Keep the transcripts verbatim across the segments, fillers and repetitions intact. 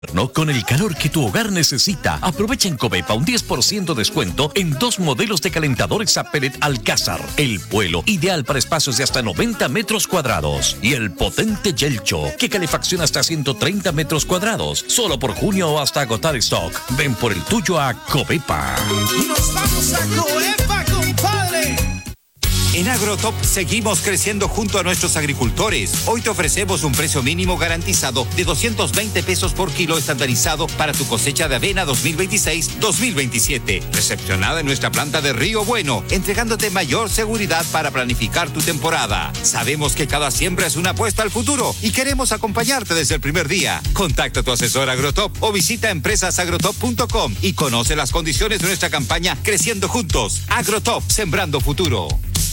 Con el calor que tu hogar necesita, aprovecha en Covepa un diez por ciento descuento en dos modelos de calentadores a pellet Alcázar. El Vuelo, ideal para espacios de hasta noventa metros cuadrados. Y el potente Yelcho, que calefacciona hasta ciento treinta metros cuadrados. Solo por junio o hasta agotar stock. Ven por el tuyo a Covepa. ¡Nos vamos a Covepa, compadre! En Agrotop seguimos creciendo junto a nuestros agricultores. Hoy te ofrecemos un precio mínimo garantizado de doscientos veinte pesos por kilo estandarizado para tu cosecha de avena dos mil veintiséis dos mil veintisiete. Recepcionada en nuestra planta de Río Bueno, entregándote mayor seguridad para planificar tu temporada. Sabemos que cada siembra es una apuesta al futuro y queremos acompañarte desde el primer día. Contacta a tu asesor Agrotop o visita empresas agrotop punto com y conoce las condiciones de nuestra campaña Creciendo Juntos. Agrotop, sembrando futuro.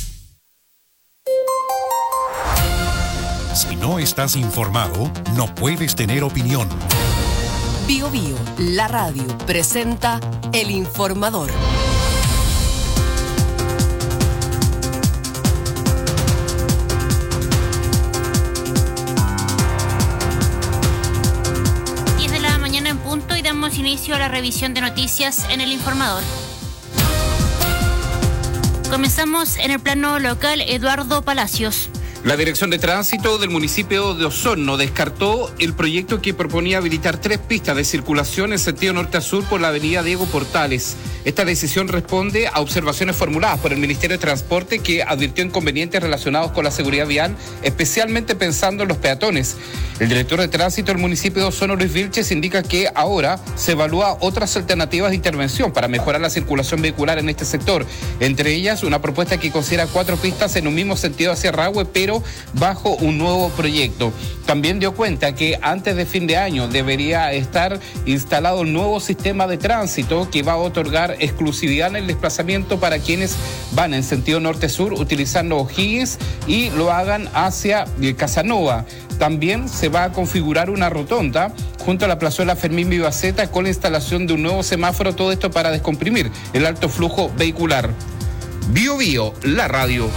Si no estás informado, no puedes tener opinión. Bio Bio, la radio, presenta El Informador. diez de la mañana en punto y damos inicio a la revisión de noticias en El Informador. Comenzamos en el plano local. Eduardo Palacios. La Dirección de Tránsito del municipio de Osorno descartó el proyecto que proponía habilitar tres pistas de circulación en sentido norte a sur por la avenida Diego Portales. Esta decisión responde a observaciones formuladas por el Ministerio de Transporte, que advirtió inconvenientes relacionados con la seguridad vial, especialmente pensando en los peatones. El director de Tránsito del municipio de Osorno, Luis Vilches, indica que ahora se evalúa otras alternativas de intervención para mejorar la circulación vehicular en este sector. Entre ellas, una propuesta que considera cuatro pistas en un mismo sentido hacia Rahue, pero bajo un nuevo proyecto. También dio cuenta que antes de fin de año debería estar instalado un nuevo sistema de tránsito que va a otorgar exclusividad en el desplazamiento para quienes van en sentido norte-sur utilizando O'Higgins y lo hagan hacia Casanova. También se va a configurar una rotonda junto a la plazuela Fermín Vivaceta con la instalación de un nuevo semáforo, todo esto para descomprimir el alto flujo vehicular. Bio Bio, la radio.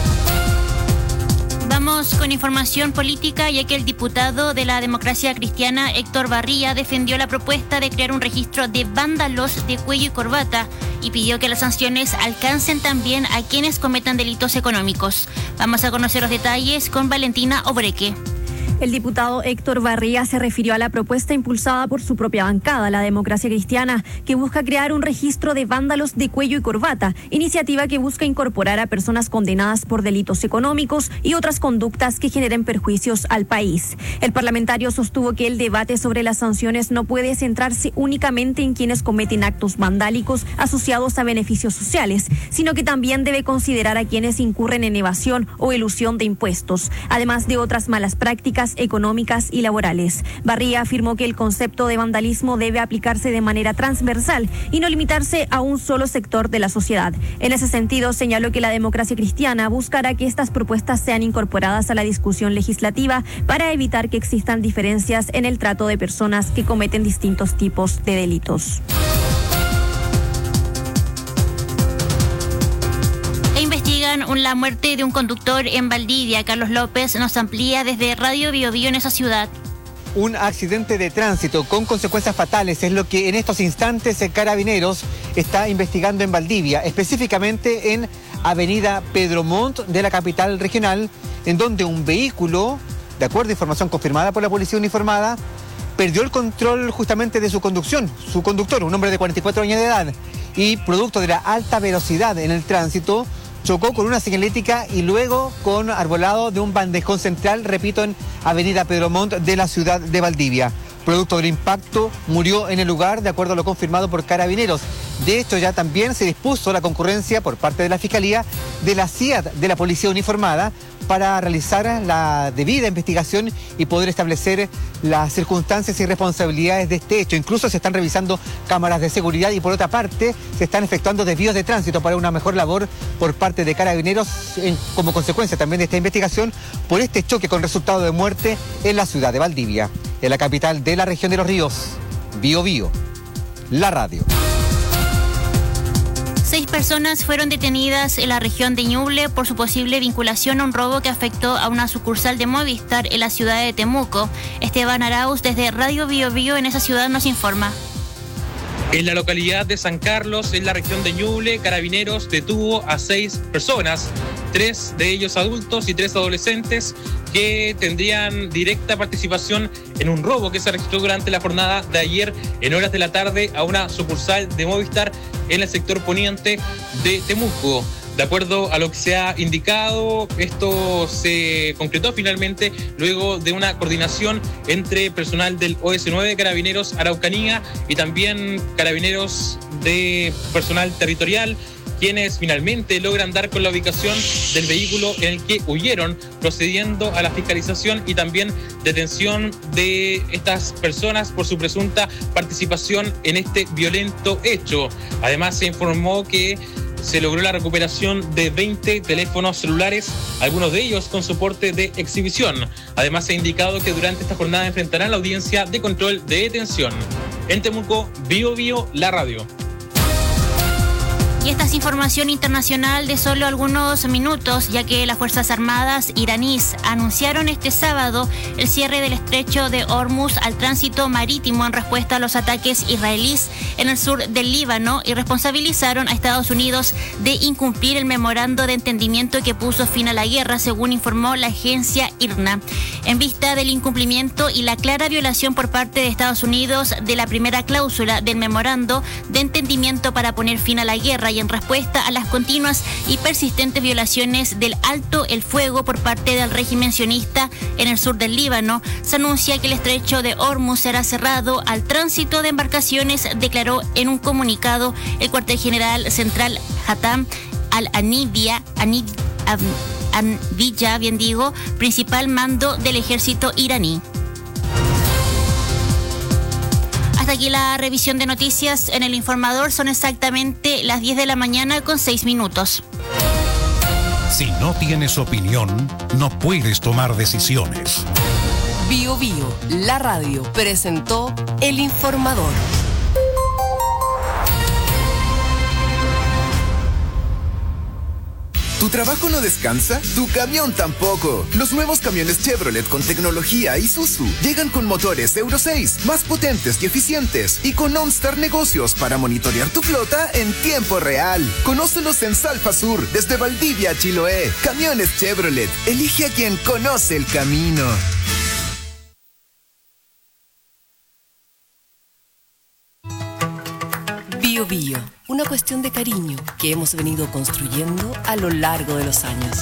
Vamos con información política, ya que el diputado de la Democracia Cristiana, Héctor Barría, defendió la propuesta de crear un registro de vándalos de cuello y corbata y pidió que las sanciones alcancen también a quienes cometan delitos económicos. Vamos a conocer los detalles con Valentina Obreque. El diputado Héctor Barría se refirió a la propuesta impulsada por su propia bancada, la Democracia Cristiana, que busca crear un registro de vándalos de cuello y corbata, iniciativa que busca incorporar a personas condenadas por delitos económicos y otras conductas que generen perjuicios al país. El parlamentario sostuvo que el debate sobre las sanciones no puede centrarse únicamente en quienes cometen actos vandálicos asociados a beneficios sociales, sino que también debe considerar a quienes incurren en evasión o elusión de impuestos, además de otras malas prácticas económicas y laborales. Barría afirmó que el concepto de vandalismo debe aplicarse de manera transversal y no limitarse a un solo sector de la sociedad. En ese sentido, señaló que la Democracia Cristiana buscará que estas propuestas sean incorporadas a la discusión legislativa para evitar que existan diferencias en el trato de personas que cometen distintos tipos de delitos. Investigan la muerte de un conductor en Valdivia. Carlos López nos amplía desde Radio Bio Bio en esa ciudad. Un accidente de tránsito con consecuencias fatales es lo que en estos instantes el Carabineros está investigando en Valdivia, específicamente en Avenida Pedro Montt de la capital regional, en donde un vehículo, de acuerdo a información confirmada por la policía uniformada, perdió el control justamente de su conducción. Su conductor, un hombre de cuarenta y cuatro años de edad, y producto de la alta velocidad en el tránsito, chocó con una señalética y luego con arbolado de un bandejón central, repito, en Avenida Pedro Montt de la ciudad de Valdivia. Producto del impacto, murió en el lugar, de acuerdo a lo confirmado por Carabineros. De hecho, ya también se dispuso la concurrencia por parte de la Fiscalía de la C I A D de la Policía Uniformada para realizar la debida investigación y poder establecer las circunstancias y responsabilidades de este hecho. Incluso se están revisando cámaras de seguridad y, por otra parte, se están efectuando desvíos de tránsito para una mejor labor por parte de Carabineros en, como consecuencia también de esta investigación por este choque con resultado de muerte en la ciudad de Valdivia, en la capital de la región de Los Ríos. Bio Bio, la radio. Seis personas fueron detenidas en la región de Ñuble por su posible vinculación a un robo que afectó a una sucursal de Movistar en la ciudad de Temuco. Esteban Arauz, desde Radio Bio Bio en esa ciudad, nos informa. En la localidad de San Carlos, en la región de Ñuble, Carabineros detuvo a seis personas, tres de ellos adultos y tres adolescentes, que tendrían directa participación en un robo que se registró durante la jornada de ayer en horas de la tarde a una sucursal de Movistar en el sector poniente de Temuco. De acuerdo a lo que se ha indicado, esto se concretó finalmente luego de una coordinación entre personal del O S nueve, Carabineros Araucanía y también Carabineros de personal territorial, quienes finalmente logran dar con la ubicación del vehículo en el que huyeron, procediendo a la fiscalización y también detención de estas personas por su presunta participación en este violento hecho. Además, se informó que se logró la recuperación de veinte teléfonos celulares, algunos de ellos con soporte de exhibición. Además, se ha indicado que durante esta jornada enfrentarán la audiencia de control de detención. En Temuco, Bio Bio, la radio. Y esta es información internacional de solo algunos minutos, ya que las Fuerzas Armadas iraníes anunciaron este sábado el cierre del estrecho de Hormuz al tránsito marítimo en respuesta a los ataques israelíes en el sur del Líbano y responsabilizaron a Estados Unidos de incumplir el memorando de entendimiento que puso fin a la guerra, según informó la agencia I R N A. En vista del incumplimiento y la clara violación por parte de Estados Unidos de la primera cláusula del memorando de entendimiento para poner fin a la guerra, y en respuesta a las continuas y persistentes violaciones del alto el fuego por parte del régimen sionista en el sur del Líbano, se anuncia que el estrecho de Hormuz será cerrado al tránsito de embarcaciones, declaró en un comunicado el cuartel general central Hatam al-Anivia, Anvilla, bien digo, principal mando del ejército iraní. Hasta aquí la revisión de noticias en El Informador. Son exactamente las diez de la mañana con seis minutos. Si no tienes opinión, no puedes tomar decisiones. Bio Bio, la radio, presentó El Informador. ¿Tu trabajo no descansa? ¿Tu camión tampoco? Los nuevos camiones Chevrolet con tecnología Isuzu llegan con motores Euro seis, más potentes y eficientes, y con OnStar Negocios para monitorear tu flota en tiempo real. Conócelos en Salfa Sur, desde Valdivia a Chiloé. Camiones Chevrolet. Elige a quien conoce el camino. Bio Bio, una cuestión de cariño que hemos venido construyendo a lo largo de los años.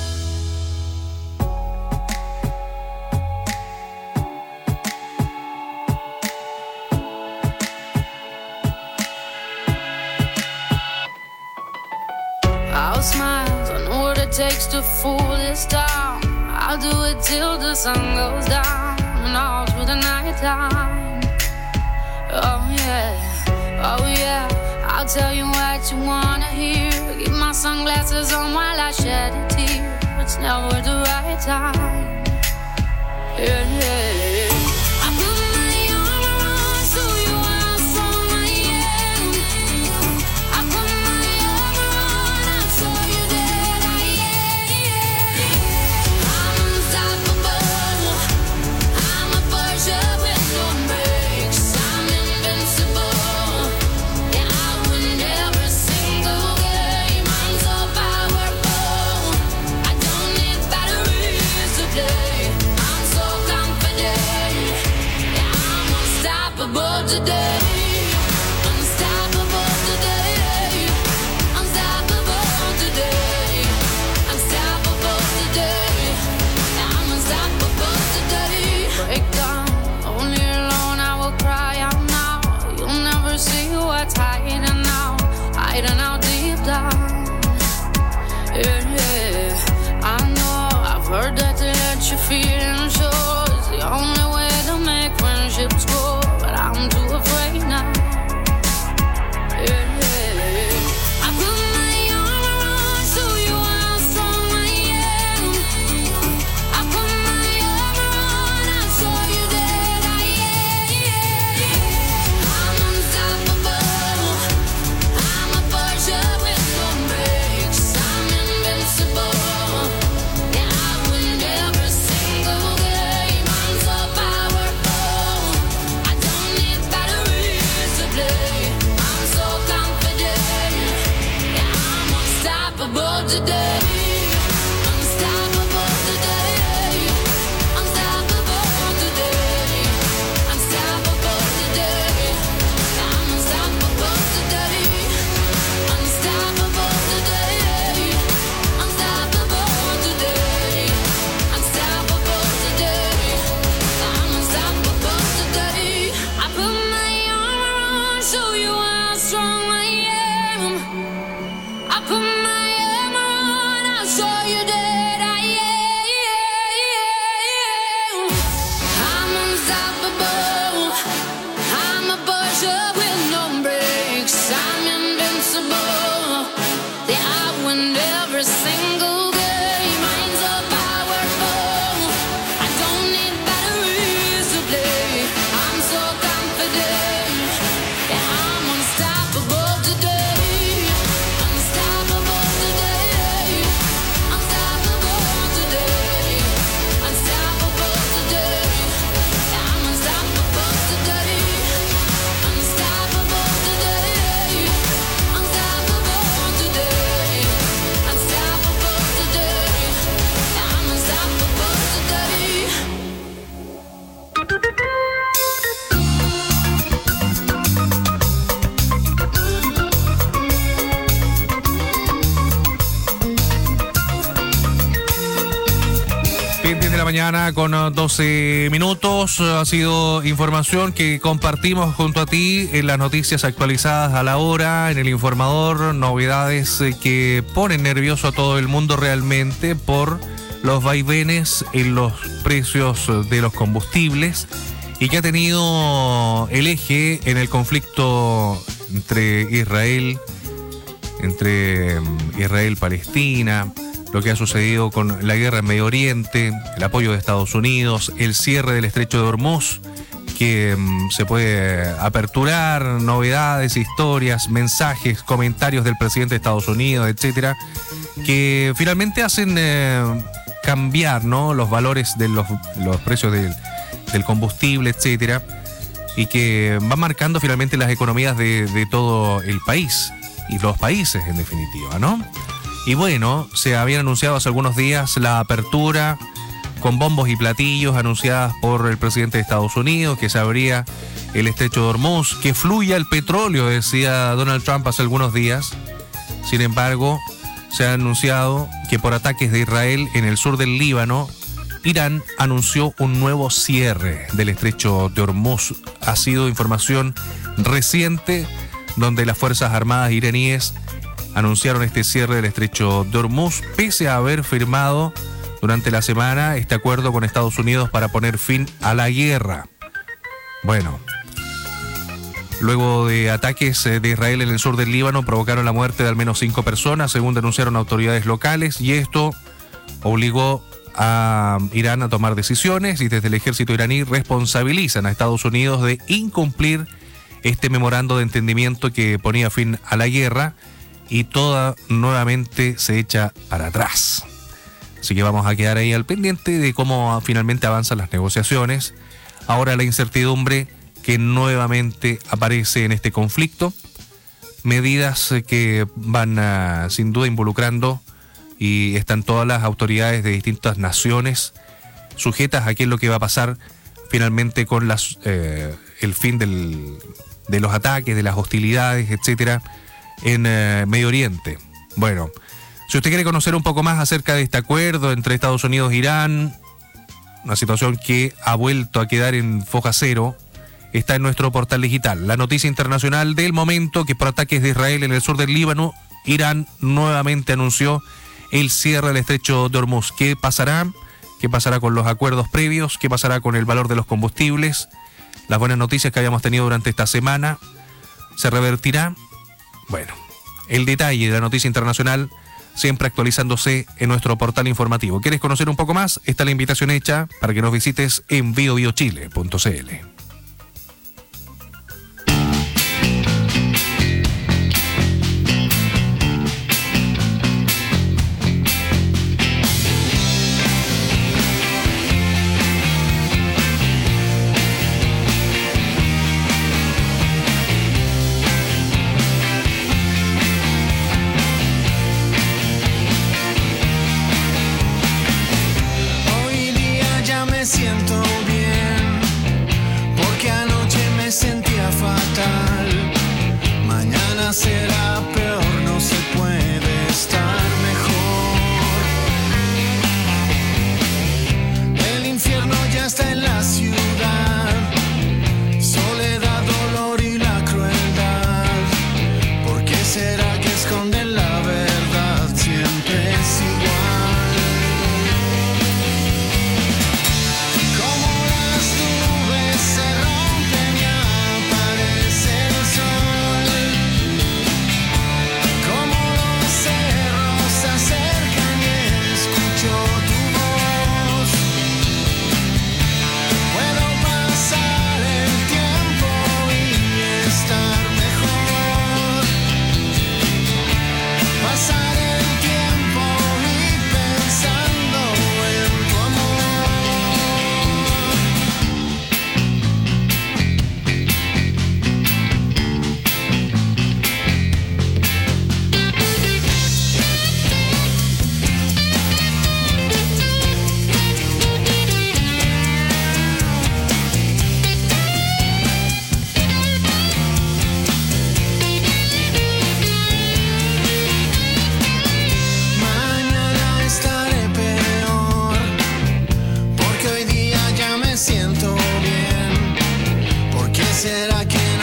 I'll smile, don't know what it takes to fool this town. I'll do it till the sun goes down and all through the night time. Oh yeah. Oh yeah, I'll tell you what you wanna hear. Keep my sunglasses on while I shed a tear. It's never the right time. Yeah, yeah. I put my armor on so you are so my end. I put my armor on, I'll show you that I am. I'm unstoppable. I'm a Porsche with no brakes. I'm invincible. I'm so confident. show you how strong I am. I put my armor on, I'll show you that I am. I'm unstoppable. I'm a Porsche with no brakes. I'm invincible. Yeah, I win every single game. Mine's so powerful. I don't need batteries to play. I'm so confident. Yeah, I'm unstoppable today. Unstoppable today. Unstoppable today. Unstoppable today. Yeah, I'm unstoppable today. Unstoppable today. Unstoppable today. Unstoppable today. Yeah, I'm unstoppable today. Bien, diez de la mañana con doce minutos. Ha sido información que compartimos junto a ti en las noticias actualizadas a la hora, en el informador, novedades eh, que ponen nervioso a todo el mundo realmente por los vaivenes en los precios de los combustibles y que ha tenido el eje en el conflicto entre Israel, entre mm, Israel-Palestina, lo que ha sucedido con la guerra en Medio Oriente, el apoyo de Estados Unidos, el cierre del estrecho de Hormuz, que mm, se puede aperturar, novedades, historias, mensajes, comentarios del presidente de Estados Unidos, etcétera, que finalmente hacen eh, cambiar, ¿no?, los valores de los, los precios del, del combustible, etcétera, y que van marcando finalmente las economías de, de todo el país y los países en definitiva, ¿no? Y bueno, se habían anunciado hace algunos días la apertura con bombos y platillos anunciadas por el presidente de Estados Unidos, que se abría el estrecho de Hormuz, que fluya el petróleo, decía Donald Trump hace algunos días. Sin embargo, se ha anunciado que por ataques de Israel en el sur del Líbano, Irán anunció un nuevo cierre del estrecho de Hormuz. Ha sido información reciente donde las Fuerzas Armadas iraníes anunciaron este cierre del estrecho de Hormuz, pese a haber firmado durante la semana este acuerdo con Estados Unidos para poner fin a la guerra. Bueno, luego de ataques de Israel en el sur del Líbano provocaron la muerte de al menos cinco personas, según denunciaron autoridades locales, y esto obligó a Irán a tomar decisiones, y desde el ejército iraní responsabilizan a Estados Unidos de incumplir este memorando de entendimiento que ponía fin a la guerra, y toda nuevamente se echa para atrás. Así que vamos a quedar ahí al pendiente de cómo finalmente avanzan las negociaciones. Ahora la incertidumbre que nuevamente aparece en este conflicto, medidas que van a, sin duda involucrando, y están todas las autoridades de distintas naciones sujetas a qué es lo que va a pasar finalmente con las, eh, el fin del, de los ataques, de las hostilidades, etcétera, en eh, Medio Oriente. Bueno, si usted quiere conocer un poco más acerca de este acuerdo entre Estados Unidos e Irán, una situación que ha vuelto a quedar en foja cero, está en nuestro portal digital. La noticia internacional del momento, que por ataques de Israel en el sur del Líbano, Irán nuevamente anunció el cierre del estrecho de Hormuz. ¿Qué pasará? ¿Qué pasará con los acuerdos previos? ¿Qué pasará con el valor de los combustibles? Las buenas noticias que habíamos tenido durante esta semana, ¿se revertirá? Bueno, el detalle de la noticia internacional siempre actualizándose en nuestro portal informativo. ¿Quieres conocer un poco más? Está la invitación hecha para que nos visites en bio bio chile punto c l. Siento bien, porque anoche me sentía fatal. Mañana será peor, no se puede estar mejor. El infierno ya está en la ciudad, soledad, dolor y la crueldad.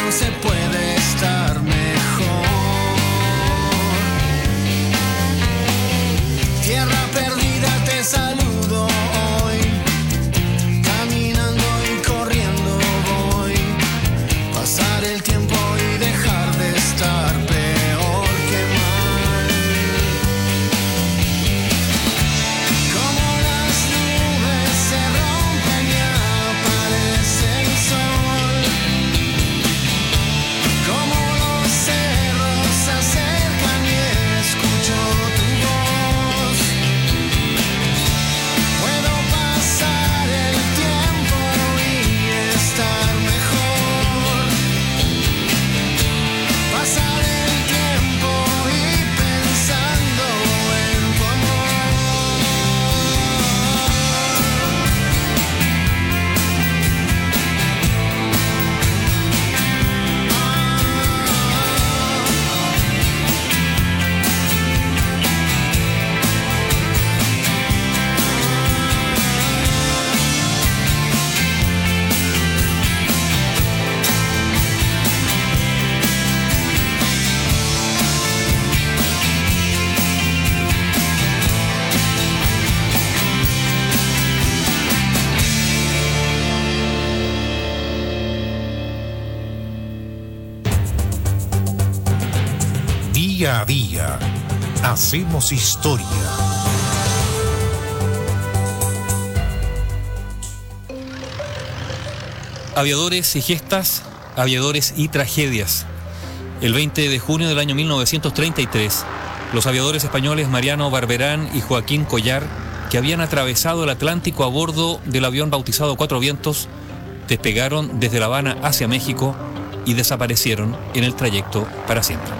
no se puede estar mejor. Tierra perdida, te saludo hoy. Caminando y corriendo voy. Pasar el tiempo y dejar de estar peor que mal. Como las nubes se rompen y aparece el sol. Como los cerros se acercan y escucho tu voz. Puedo pasar el tiempo y estar mejor. Pasar el tiempo y pensando en tu amor. Día a día, hacemos historia. Aviadores y gestas, aviadores y tragedias. El veinte de junio del año mil novecientos treinta y tres, los aviadores españoles Mariano Barberán y Joaquín Collar, que habían atravesado el Atlántico a bordo del avión bautizado Cuatro Vientos, despegaron desde La Habana hacia México y desaparecieron en el trayecto para siempre.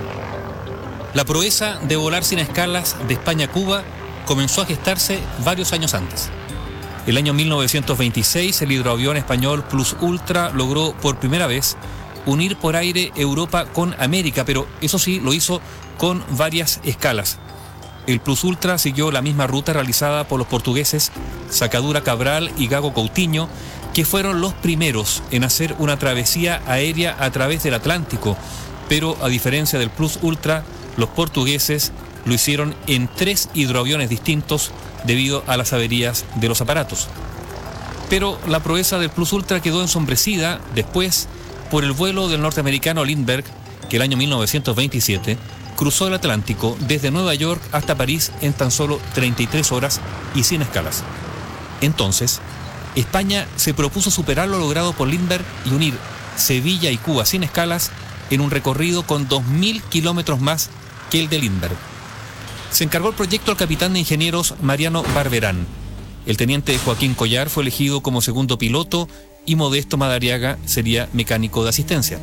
La proeza de volar sin escalas de España a Cuba comenzó a gestarse varios años antes. El año mil novecientos veintiséis, el hidroavión español Plus Ultra logró por primera vez unir por aire Europa con América, pero eso sí, lo hizo con varias escalas. El Plus Ultra siguió la misma ruta realizada por los portugueses Sacadura Cabral y Gago Coutinho, que fueron los primeros en hacer una travesía aérea a través del Atlántico, pero a diferencia del Plus Ultra, los portugueses lo hicieron en tres hidroaviones distintos debido a las averías de los aparatos. Pero la proeza del Plus Ultra quedó ensombrecida después por el vuelo del norteamericano Lindbergh, que el año mil novecientos veintisiete cruzó el Atlántico desde Nueva York hasta París en tan solo treinta y tres horas y sin escalas. Entonces, España se propuso superar lo logrado por Lindbergh y unir Sevilla y Cuba sin escalas en un recorrido con dos mil kilómetros más que el de Lindbergh. Se encargó el proyecto al capitán de ingenieros Mariano Barberán. El teniente Joaquín Collar fue elegido como segundo piloto y Modesto Madariaga sería mecánico de asistencia.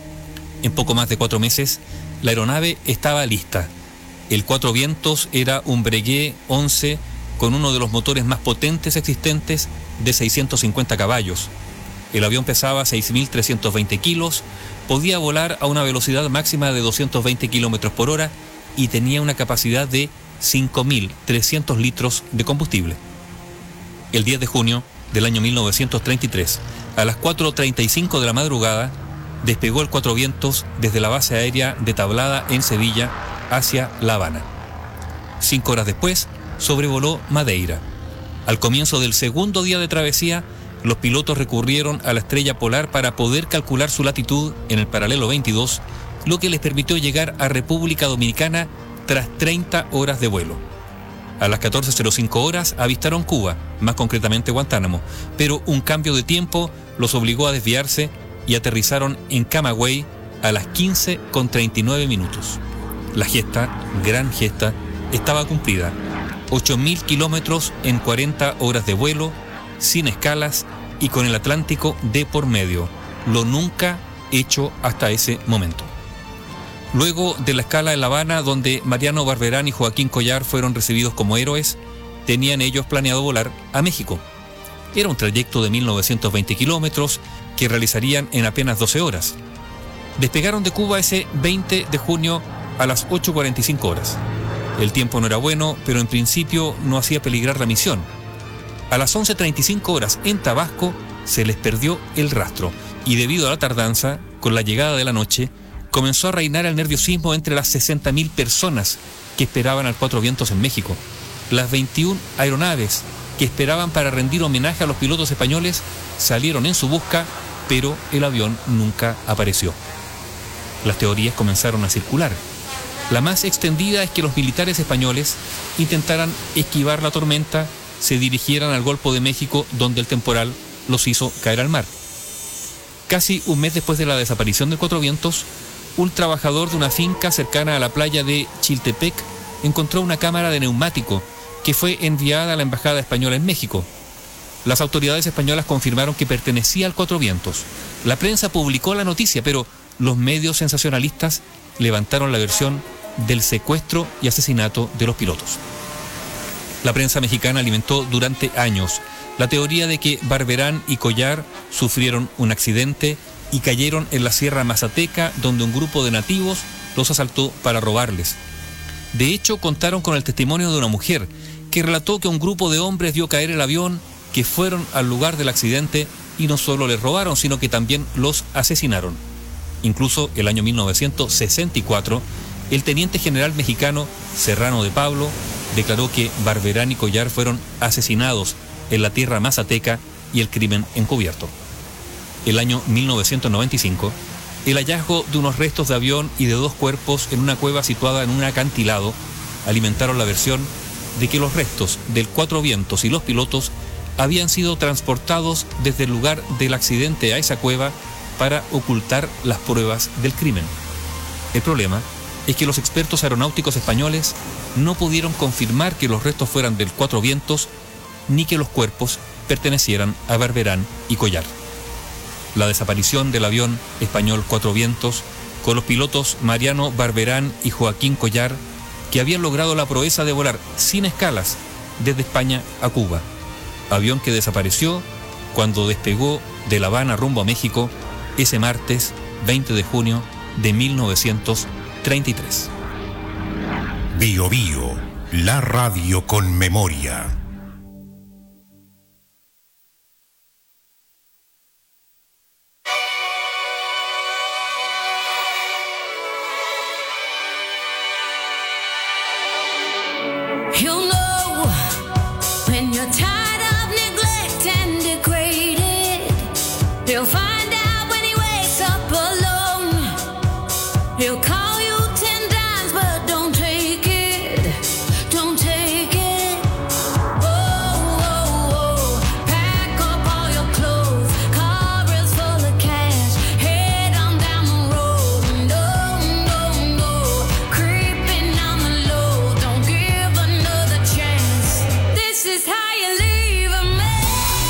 En poco más de cuatro meses, la aeronave estaba lista. El Cuatro Vientos era un Breguet once con uno de los motores más potentes existentes de seiscientos cincuenta caballos. El avión pesaba seis mil trescientos veinte kilos, podía volar a una velocidad máxima de doscientos veinte kilómetros por hora y tenía una capacidad de cinco mil trescientos litros de combustible. El diez de junio del año mil novecientos treinta y tres, a las cuatro treinta y cinco de la madrugada, despegó el Cuatro Vientos desde la base aérea de Tablada en Sevilla hacia La Habana. Cinco horas después, sobrevoló Madeira. Al comienzo del segundo día de travesía, los pilotos recurrieron a la estrella polar para poder calcular su latitud en el paralelo veintidós, lo que les permitió llegar a República Dominicana tras treinta horas de vuelo. A las catorce cero cinco horas avistaron Cuba, más concretamente Guantánamo, pero un cambio de tiempo los obligó a desviarse y aterrizaron en Camagüey a las quince con treinta y nueve minutos. La gesta, gran gesta, estaba cumplida. ocho mil kilómetros en cuarenta horas de vuelo, sin escalas y con el Atlántico de por medio, lo nunca hecho hasta ese momento. Luego de la escala en La Habana, donde Mariano Barberán y Joaquín Collar fueron recibidos como héroes, tenían ellos planeado volar a México. Era un trayecto de mil novecientos veinte kilómetros que realizarían en apenas doce horas. Despegaron de Cuba ese veinte de junio a las ocho cuarenta y cinco horas. El tiempo no era bueno, pero en principio no hacía peligrar la misión. A las once treinta y cinco horas en Tabasco se les perdió el rastro y debido a la tardanza, con la llegada de la noche, comenzó a reinar el nerviosismo entre las sesenta mil personas que esperaban al Cuatro Vientos en México. Las veintiuna aeronaves que esperaban para rendir homenaje a los pilotos españoles salieron en su busca, pero el avión nunca apareció. Las teorías comenzaron a circular. La más extendida es que los militares españoles intentaran esquivar la tormenta, se dirigieran al Golfo de México, donde el temporal los hizo caer al mar. Casi un mes después de la desaparición del Cuatro Vientos, un trabajador de una finca cercana a la playa de Chiltepec encontró una cámara de neumático que fue enviada a la Embajada Española en México. Las autoridades españolas confirmaron que pertenecía al Cuatro Vientos. La prensa publicó la noticia, pero los medios sensacionalistas levantaron la versión del secuestro y asesinato de los pilotos. La prensa mexicana alimentó durante años la teoría de que Barberán y Collar sufrieron un accidente y cayeron en la Sierra Mazateca, donde un grupo de nativos los asaltó para robarles. De hecho, contaron con el testimonio de una mujer que relató que un grupo de hombres vio caer el avión, que fueron al lugar del accidente y no solo les robaron, sino que también los asesinaron. Incluso el año mil novecientos sesenta y cuatro, el teniente general mexicano Serrano de Pablo declaró que Barberán y Collar fueron asesinados en la tierra mazateca y el crimen encubierto. El año mil novecientos noventa y cinco, el hallazgo de unos restos de avión y de dos cuerpos en una cueva situada en un acantilado alimentaron la versión de que los restos del Cuatro Vientos y los pilotos habían sido transportados desde el lugar del accidente a esa cueva para ocultar las pruebas del crimen. El problema es que los expertos aeronáuticos españoles no pudieron confirmar que los restos fueran del Cuatro Vientos ni que los cuerpos pertenecieran a Barberán y Collar. La desaparición del avión español Cuatro Vientos, con los pilotos Mariano Barberán y Joaquín Collar, que habían logrado la proeza de volar sin escalas desde España a Cuba. Avión que desapareció cuando despegó de La Habana rumbo a México ese martes veinte de junio de mil novecientos treinta y tres. Bio Bio, la radio con memoria. You'll know when you're tired of neglect and degraded. You'll find out when he wakes up alone. He'll call you ten times, but don't take it. Don't take it. Oh, oh, oh. Pack up all your clothes. Car is full of cash. Head on down the road. No, no, no. Creeping on the low. Don't give another chance. This is how you leave a man.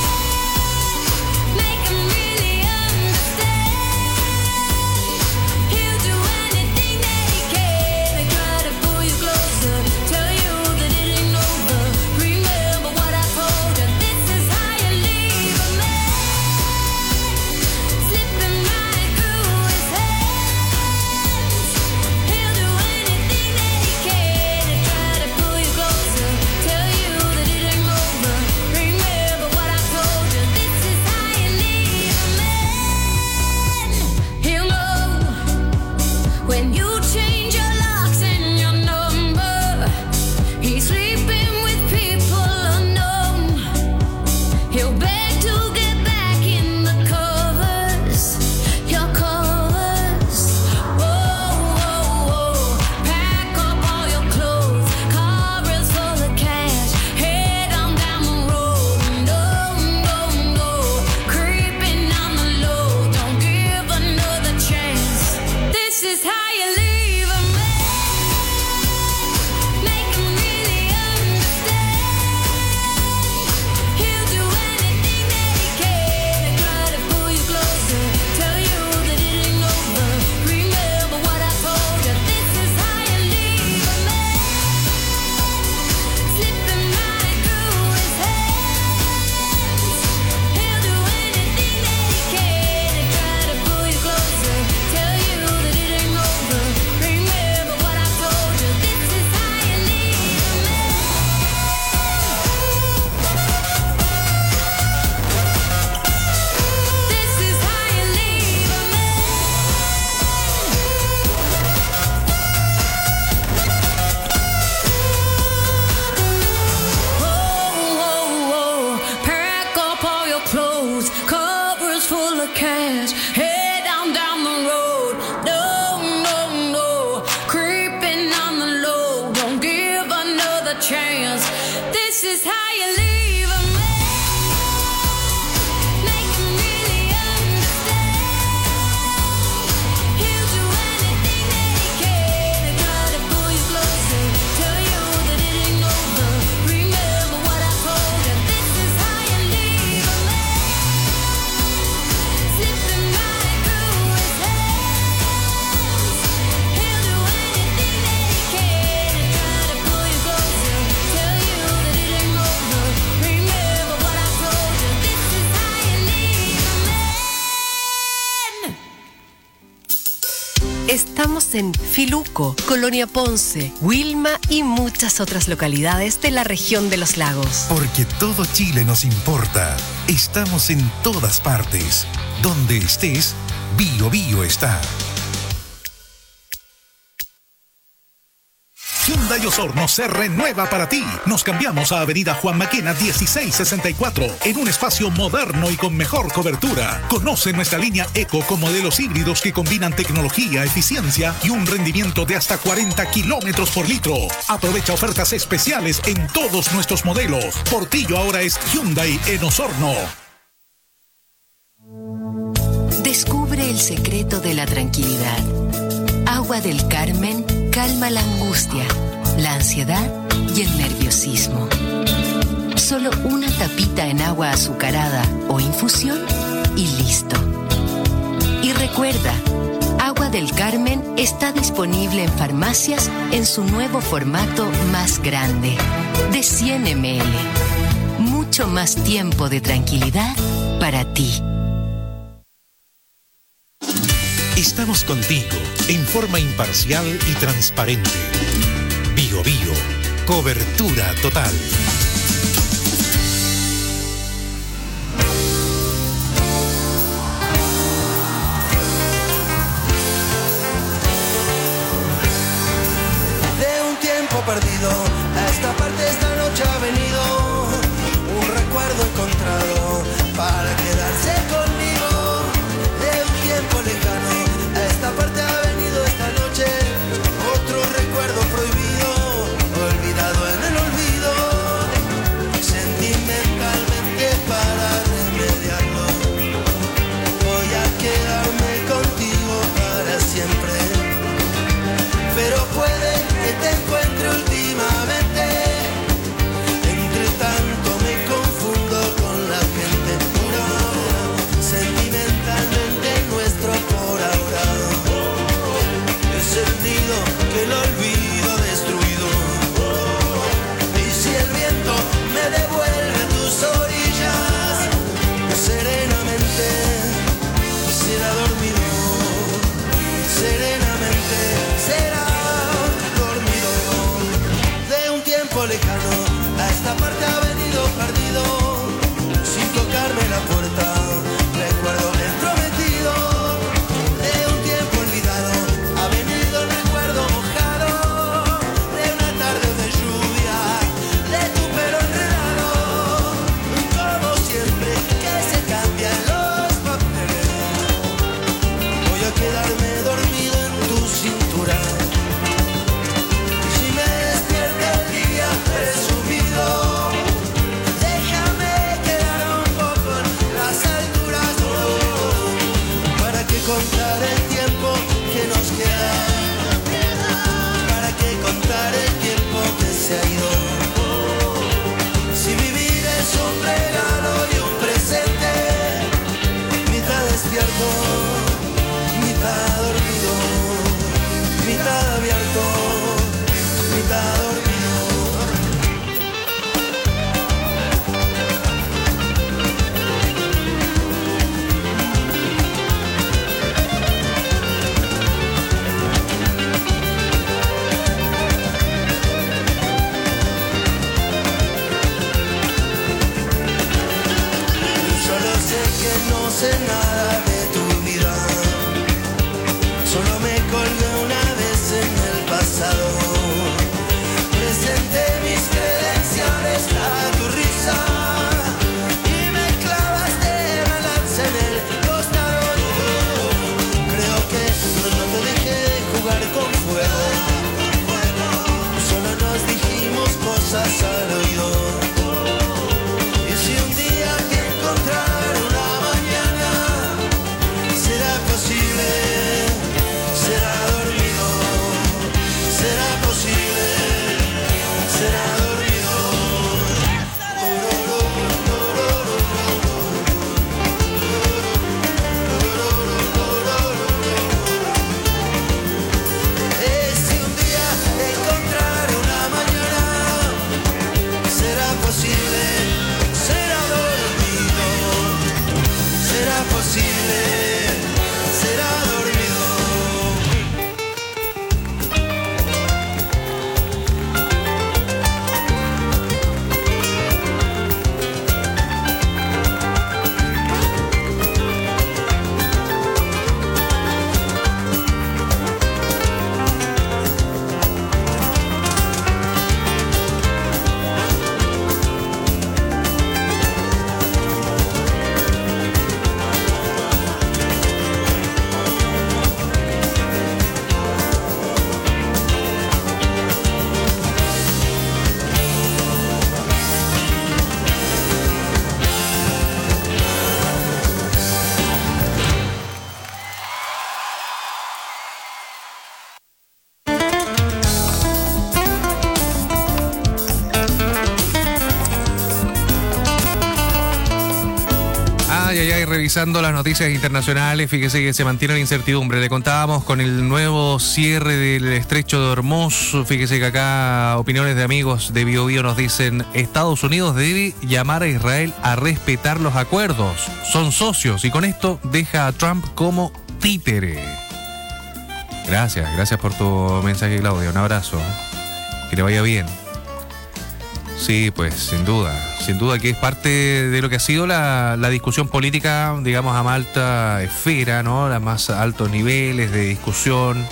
Make him really understand. He'll do anything that he can to try to pull you closer. Tell you that it ain't over. Remember what I told you. This is how you leave a man. Slipping right through his hands. He'll do anything that he can to try to pull you closer. Tell you that it ain't over. Remember what I told you. This is how you leave a man. He'll know when you change your locks and your number. He's sleeping with people unknown. He'll beg to get back in the covers, your covers. Oh, oh, oh. Pack up all your clothes. Car is full of cash. Head on down the road. No, no, no. Creeping on the low. Don't give another chance. This is how you leave a man. Make him really understand. He'll do anything that he can to try to pull you closer. Tell you that it ain't over. Remember what I told you. This is how you leave a man. Slipping right through his hands. He'll do anything that he can to try to pull you closer. Tell you that it ain't over. is how you leave a man. Make him really understand. He'll do anything that he can to try to pull you closer. Tell you that it ain't over. Remember what I told you. This is how you leave a man. Slipping right through his hands. He'll do anything that he can to try to pull you closer. Tell you that it ain't over. Remember what I told you. This is how you leave a man. Estamos en Filuco, Colonia Ponce, Wilma y muchas otras localidades de la región de los lagos. Porque todo Chile nos importa. Estamos en todas partes. Donde estés, Bio Bio está. Hyundai Osorno se renueva para ti. Nos cambiamos a Avenida Juan Maquena dieciséis sesenta y cuatro en un espacio moderno y con mejor cobertura. Conoce nuestra línea Eco con modelos híbridos que combinan tecnología, eficiencia y un rendimiento de hasta cuarenta kilómetros por litro. Aprovecha ofertas especiales en todos nuestros modelos. Portillo ahora es Hyundai en Osorno. Descubre el secreto de la tranquilidad. Agua del Carmen calma la angustia, la ansiedad y el nerviosismo. Solo una tapita en agua azucarada o infusión y listo. Y recuerda, Agua del Carmen está disponible en farmacias en su nuevo formato más grande, de cien mililitros. Mucho más tiempo de tranquilidad para ti. Estamos contigo en forma imparcial y transparente. Bio Bio, cobertura total. De un tiempo perdido, a esta parte esta noche ha venido un recuerdo encontrado para quedarse conmigo. De un tiempo lejano, a esta parte ha venido esta noche otro recuerdo prohibido, olvidado en el olvido, sentimentalmente para remediarlo. Voy a quedarme contigo para siempre, pero puede que te encuentre últimamente. Entre tanto me confundo con la gente, pero sentimentalmente nuestro por ahora. He sentido que el olvido ha destruido. Y si el viento me devuelve tus orillas, serenamente será dormido, seré revisando las noticias internacionales, fíjese que se mantiene la incertidumbre. Le contábamos con el nuevo cierre del estrecho de Hormuz. Fíjese que acá opiniones de amigos de Bio Bio nos dicen: Estados Unidos debe llamar a Israel a respetar los acuerdos. Son socios y con esto deja a Trump como títere. Gracias, gracias por tu mensaje, Claudia. Un abrazo. Que le vaya bien. Sí, pues sin duda, sin duda que es parte de lo que ha sido la, la discusión política, digamos, a más alta esfera, ¿no? A más altos niveles de discusión,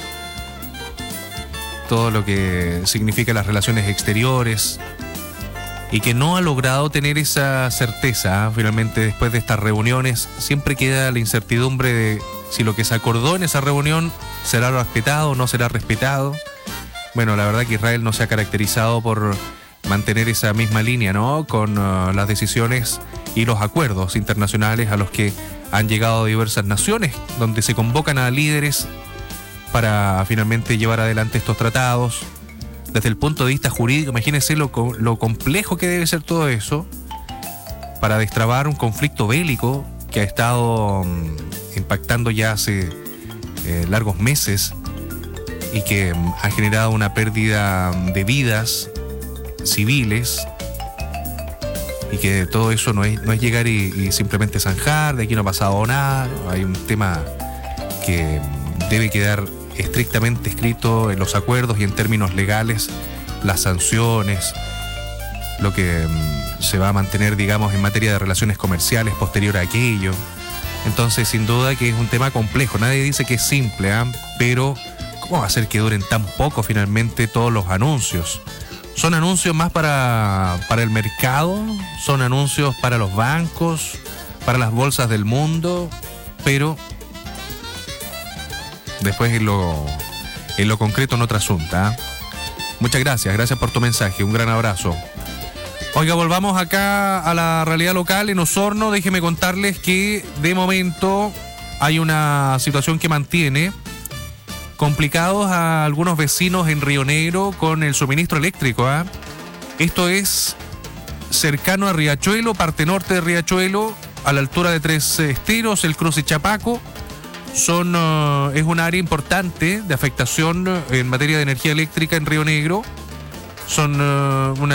todo lo que significa las relaciones exteriores, y que no ha logrado tener esa certeza, ¿eh? Finalmente, después de estas reuniones, siempre queda la incertidumbre de si lo que se acordó en esa reunión será respetado o no será respetado. Bueno, la verdad que Israel no se ha caracterizado por mantener esa misma línea, ¿no? Con uh, las decisiones y los acuerdos internacionales a los que han llegado diversas naciones, donde se convocan a líderes para finalmente llevar adelante estos tratados. Desde el punto de vista jurídico, imagínense lo, lo complejo que debe ser todo eso para destrabar un conflicto bélico que ha estado um, impactando ya hace eh, largos meses y que um, ha generado una pérdida de vidas civiles, y que todo eso no es, no es llegar y, y simplemente zanjar, de aquí no ha pasado nada. Hay un tema que debe quedar estrictamente escrito en los acuerdos y en términos legales, las sanciones, lo que um, se va a mantener, digamos, en materia de relaciones comerciales posterior a aquello. Entonces, sin duda que es un tema complejo. Nadie dice que es simple, ¿eh? Pero ¿cómo va a ser que duren tan poco finalmente todos los anuncios? Son anuncios más para, para el mercado, son anuncios para los bancos, para las bolsas del mundo, pero después en lo, en lo concreto en otra asunta. ¿eh? Muchas gracias, gracias por tu mensaje, un gran abrazo. Oiga, volvamos acá a la realidad local en Osorno. Déjeme contarles que de momento hay una situación que mantiene complicados a algunos vecinos en Río Negro con el suministro eléctrico. ¿eh? Esto es cercano a Riachuelo, parte norte de Riachuelo, a la altura de Tres Esteros, el cruce Chapaco. Son, uh, es un área importante de afectación en materia de energía eléctrica en Río Negro. Son uh, una